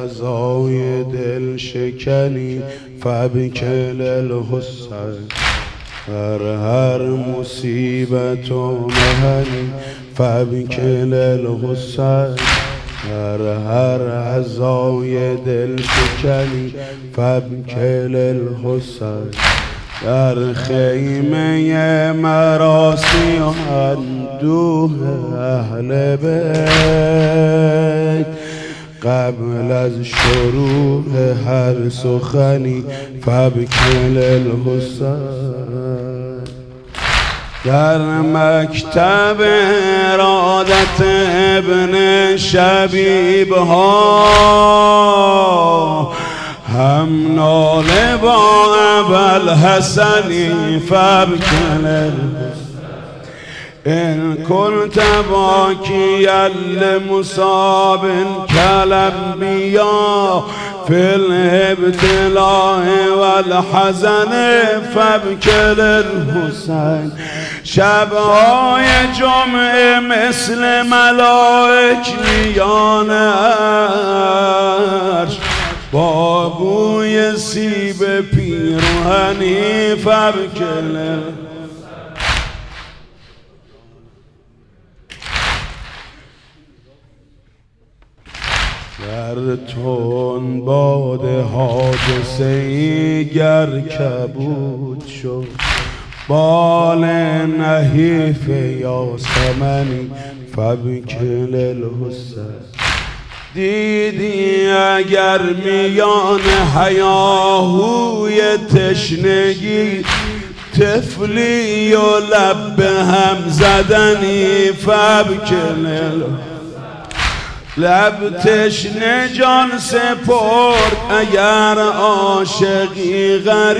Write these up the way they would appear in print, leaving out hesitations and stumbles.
عزای دل شکنی فبکل الحسین هر مصیبت و مهنی فبکل الحسین هر عزای دل شکنی فبکل الحسین در خیمه مراسی و اندوه اهل بیت قبل از شروع هر سخنی فبکل الحسین در مکتب ارادت ابن شبیب ها هم ناله با ابوالحسنی فبکل الحسین إن كنت باكيا لمصاب كالأنبياء في الابتلاء والحزن فابكل الحسين شبهای جمعه مثل ملائک میان عرش با بوی سیب پیراهنی فابکل در تون باد حادثه‌ای گر کبود شد بال نحیف یاسمنی فبکل الحسین دیدی اگر میان هیاهوی تشنگی طفلی و لب هم زدنی فبکل الحسین لب تشنه جان سپرد اگر عاشقی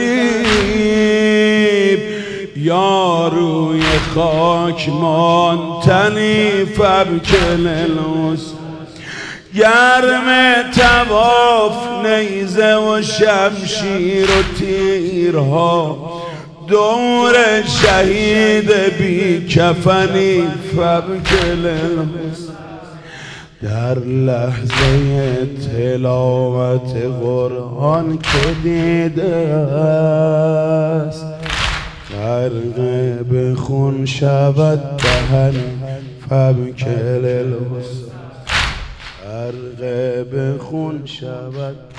غریب یا روی خاک ماندنی فبکل الحسین گرم طواف نیزه و شمشیر و تیرها دور شهید بی کفنی فبکل الحسین در لحظه تلاوت قرآن که دیده است غرق به خون شود دهن فبکل الحسین غرق به خون شود